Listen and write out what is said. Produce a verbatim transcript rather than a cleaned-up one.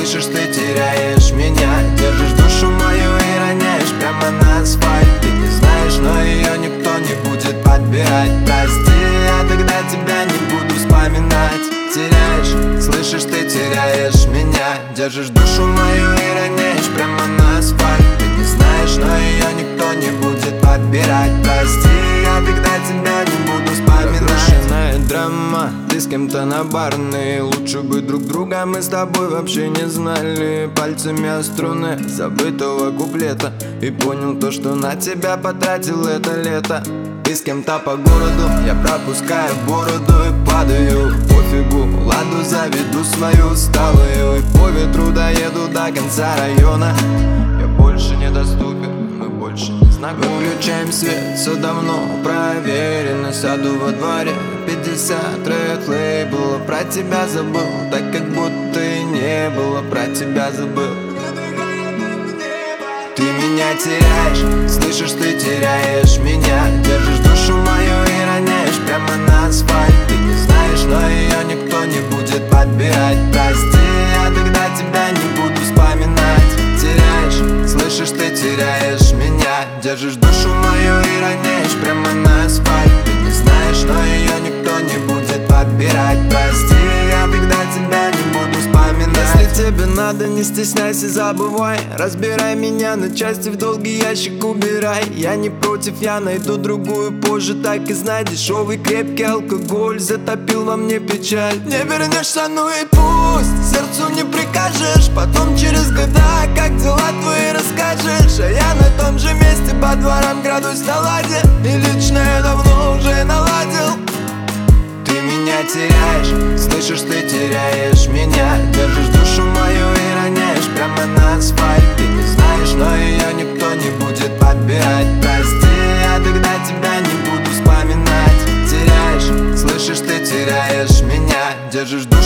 Слышишь, ты теряешь меня, держишь душу мою и роняешь прямо на асфальт. Ты не знаешь, но ее никто не будет подбирать. Прости, я тогда тебя не буду вспоминать. Теряешь, слышишь, ты теряешь меня, держишь душу мою и роняешь прямо на асфальт. Ты не знаешь, но ее никто не будет подбирать. Прости, я тогда тебя не буду вспоминать. Разрушенная драма, ты с кем-то на барной. Лучше бы друг друга мы с тобой вообще не знали. Пальцами о струны забытого куплета и понял то, что на тебя потратил это лето. Ты с кем-то по городу, я пропускаю бороду и падаю. Пофигу, ладу заведу свою усталую, и по ветру доеду до конца района. Я больше недоступен, мы больше не знакомы. Выключаем свет, все давно проверено. Сяду во дворе, пятьдесят ред лейбла. Про тебя забыл, так как будто и не было. Про тебя забыл. Ты меня теряешь, слышишь, ты теряешь меня, держишь душу мою и роняешь прямо на асфальт. Ты не знаешь, но ее никто не будет подбирать. Прости, я тогда тебя не буду вспоминать. Теряешь, слышишь, ты теряешь меня, держишь душу мою и роняешь прямо на асфальт. Ты не знаешь, но ее никто не будет подбирать. Прости, я тогда тебя не буду вспоминать. Если тебе надо, не стесняйся, забывай. Разбирай меня на части, в долгий ящик убирай. Я не против, я найду другую позже. Так и знай, дешевый крепкий алкоголь затопил во мне печаль. Не вернешься, ну и пусть, сердцу не прикажешь. Потом через года, как дела твои, расскажешь. А я на том же месте, по дворам градус на ладе. И лично я давно уже наладил. Ты меня теряешь, слышишь, ты теряешь меня, держишь душу мою и роняешь прямо на асфальт. Ты не знаешь, но ее никто не будет подбирать. Прости, я тогда тебя не буду вспоминать. Теряешь, слышишь, ты теряешь меня, держишь душу